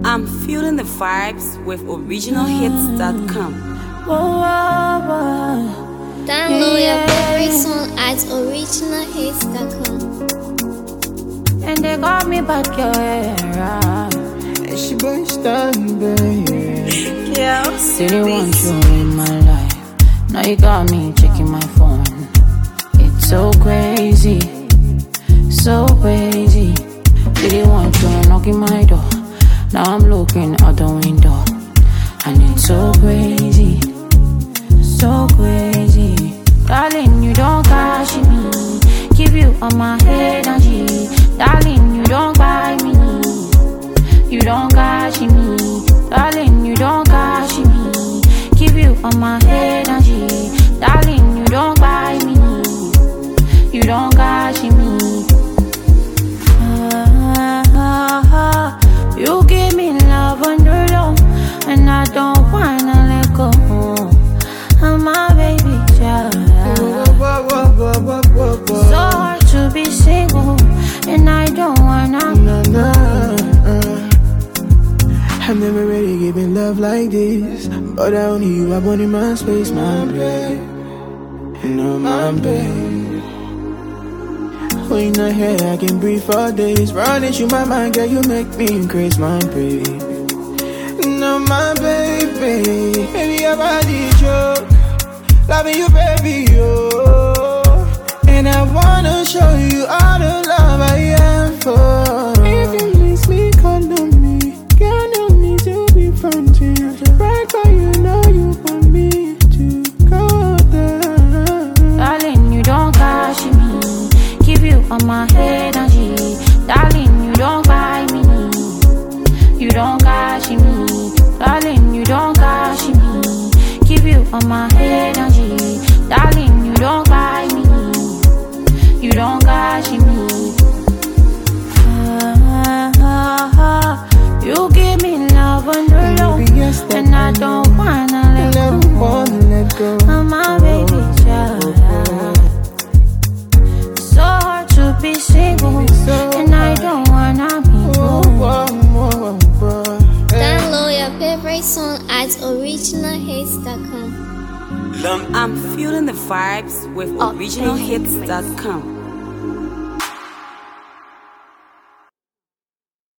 I'm feeling the vibes with originalhits.com. Download your favorite song at originalhits.com. And they got me back your era. And she boy starting, baby. Yeah, Didn't want you in my life. Now you got me checking my phone. It's so crazy, so crazy. Didn't want you knocking my door. Now I'm looking out the window, and it's so crazy, so crazy. Darling, you don't catch me. Keep you on my head and she. Darling, you don't buy me. You don't catch me. Darling, you don't catch me. Keep you on my head and she. Darling, you don't buy me. You don't catch me. You give me love under low, and I don't wanna let go. I'm my baby child. So hard to be single, and I don't wanna. I've never really given love like this, but I only you, I want in my space, my babe. No, my babe. When you're not here, I can breathe for days. Running through my mind, girl, you make me crazy, my babe. No, my baby. Baby, your body joke. Loving you, baby, oh. And I wanna show you all the love I am for. If you miss me, call on me. Girl, no need to be fronting. Right, but you know you want me to go there. Darling, you don't catch me. Keep you on my head and she. Darling, you don't buy me. You don't catch me. Darling, you don't catch me. Keep you on my head and she. Darling, you don't buy me. You don't catch me. You give me love under low, and I don't wanna let go. I'm my baby child. So hard to be single, and I don't wanna be Download your favorite song at originalhits.com. I'm feeling the vibes with originalhits.com.